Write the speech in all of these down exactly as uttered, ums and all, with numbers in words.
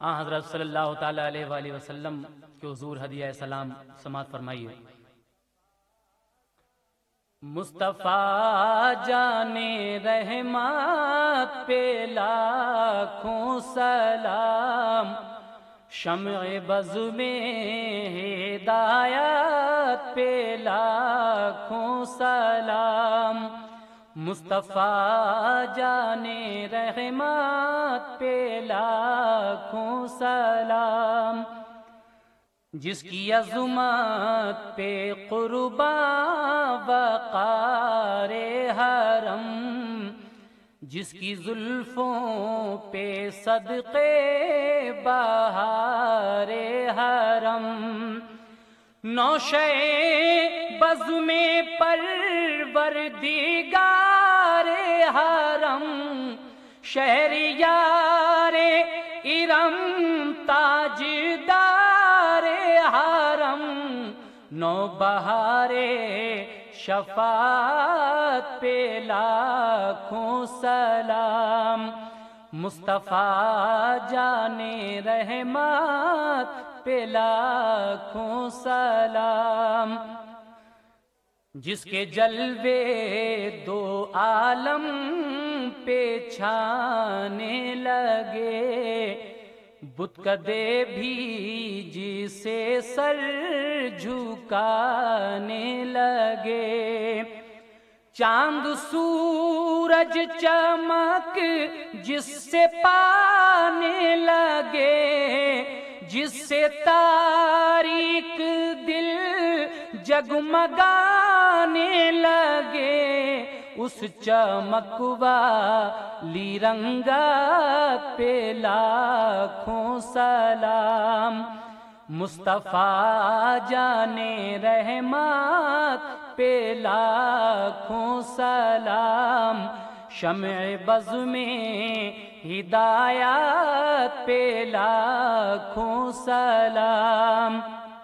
آن حضرت صلی اللہ تعالی علیہ وآلہ وسلم کے حضور ہدیہ سلام سماعت فرمائیے۔ مصطفیٰ جان رحمت پہ لاکھوں سلام، شمع بز میں ہدایت پہ لاکھوں سلام، مصطفیٰ جان رحمت پہ لاکھوں سلام، جس کی عظمت پہ قرباں وقار حرم، جس کی زلفوں پہ صدقے بہار حرم، نوشے بز میں پروردگار حرم، شہریار ارم تاجدار حرم، نو بہار شفاعت پہ لاکھوں سلام، مصطفیٰ جان رحمت پہ لاکھوں سلام، جس کے جلوے دو عالم پہ چھانے لگے، بت کدے بھی جسے سر جھکانے لگے، چاند سورج چمک جس سے پانے لگے، جس سے تاریک دل جگمگانے لگے، اس چمک والی رنگت پہ لاکھوں سلام، مصطفیٰ جان رحمت پہ لاکھوں سلام، شمع بز میں ہدایت پہ لاکھوں سلام،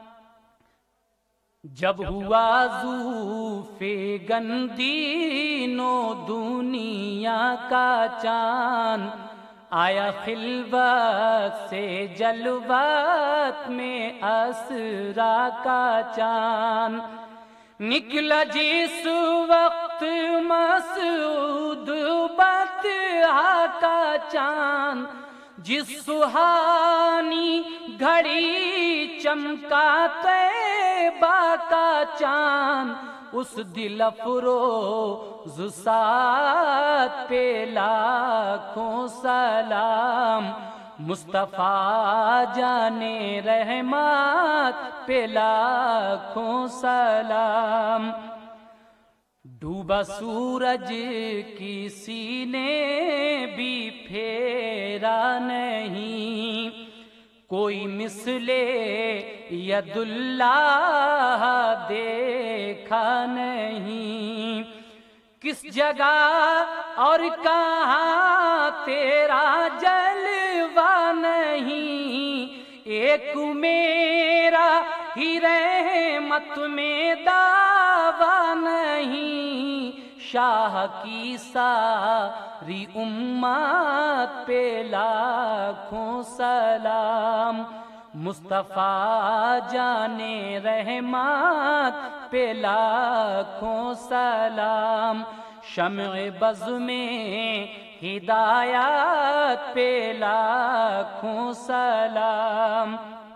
جب ہوا ظروف گندی نو دنیا کا چاند، آیا خلوت سے جلوت میں اسرا کا چاند، نکلا جس وقت مسعود بطحا کا چاند، جس سہانی گھڑی چمکا طیبہ کا چاند، اس دل افروز ساعت پہ لاکھوں سلام، مصطفیٰ جان رحمت پہ لاکھوں سلام، ڈوبا سورج کسی نے بھی پھیرا نہیں، کوئی مثل ید اللہ دیکھا نہیں، کس جگہ اور کہاں تیرا جلوہ نہیں، ایک میرا ہی رحمت میں دعویٰ نہیں، شاہ کی ساری امت پہ لاکھوں سلام، مصطفیٰ جان رحمت پہ لاکھوں سلام، شمع بز میں ہدایت پہ لاکھوں سلام،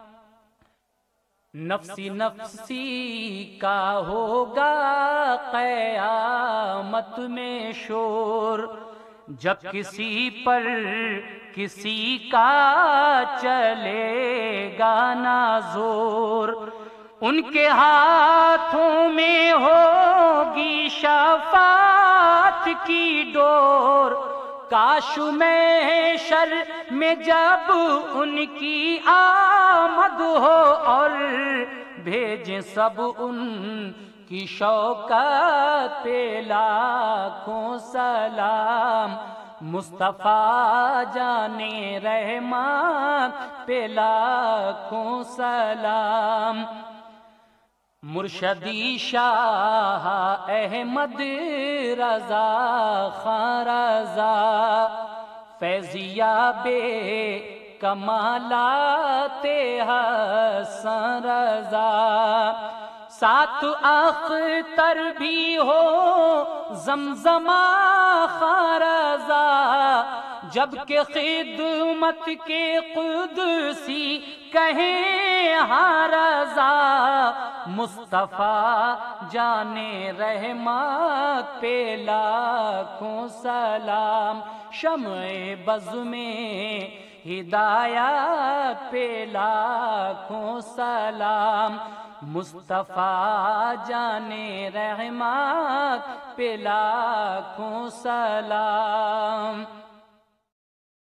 نفسی نفسی کا ہوگا قیامت میں شور، جب کسی پر کسی کا چلے گا نا زور، ان کے ہاتھوں میں ہوگی شفاعت کی ڈور، کاش محشر میں جب ان کی آمد ہو اور بھیجیں سب ان کی شوکت پہ لاکھوں سلام، مصطفیٰ جان رحمت پہ لاکھوں سلام، مرشدی شاہ احمد رضا خاں رضا، فیضیہ بے کمالات حسن رضا، ساتھ اختر بھی ہو زمزمہ خارزہ، جبکہ خدمت کے قدسی کہیں ہاں رضا، مصطفیٰ جانے رحمت پہ لاکھوں سلام، شمع بز میں ہدایت پہ لاکھوں سلام، مصطفیٰ جانے رحمت پہ لاکھوں سلام۔